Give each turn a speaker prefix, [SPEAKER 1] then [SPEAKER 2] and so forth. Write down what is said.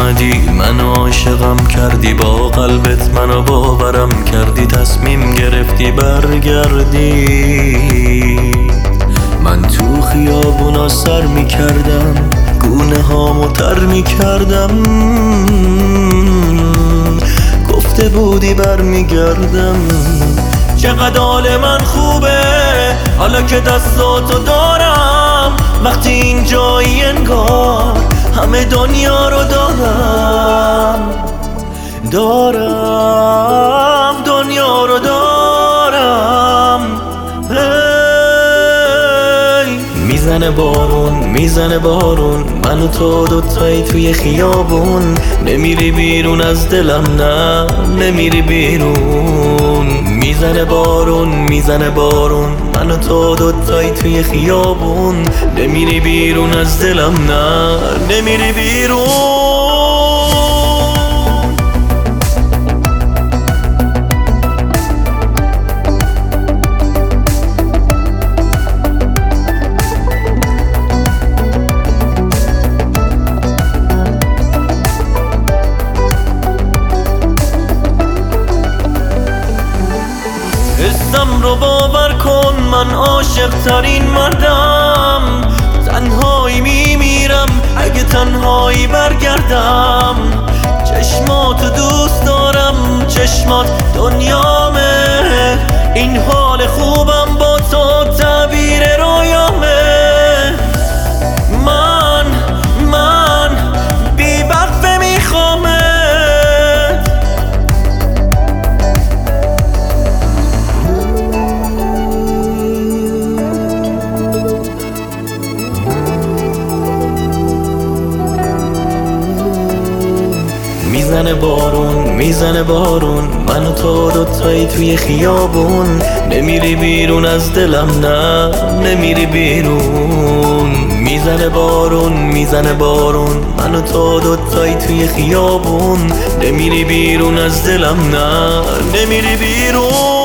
[SPEAKER 1] اومدی منو عاشقم کردی، با قلبت منو باورم کردی، تصمیم گرفتی برگردی. من تو خیابونا سر میکردم، گونه هامو تر میکردم، گفته بودی برمیگردم. چقدر حال من خوبه حالا که دستاتو دارم، وقتی اینجایی انگار همه دنیا رو دارم دنیا رو دارم. میزنه بارون من و تو دوتایی توی خیابون، نمیری بیرون از دلم، نه نمیری بیرون. میزنه بارون من و تو دوتایی توی خیابون، نمیری بیرون از دلم، نه نمیری بیرون. حسم رو باور کن، من عاشق ترین مردم، تنهایی میمیرم اگه تنهایی برگردم. چشمات دوست دارم، چشمات دنیامه، این حال خوبم با تو تعبیر رویامه. من بی وقفه میخوامت. میزنه بارون من و تو دوتایی توی خیابون، نمیری بیرون از دلم، نه نمیری بیرون. میزنه بارون من و تو دوتایی توی خیابون، نمیری بیرون از دلم، نه نمیری بیرون.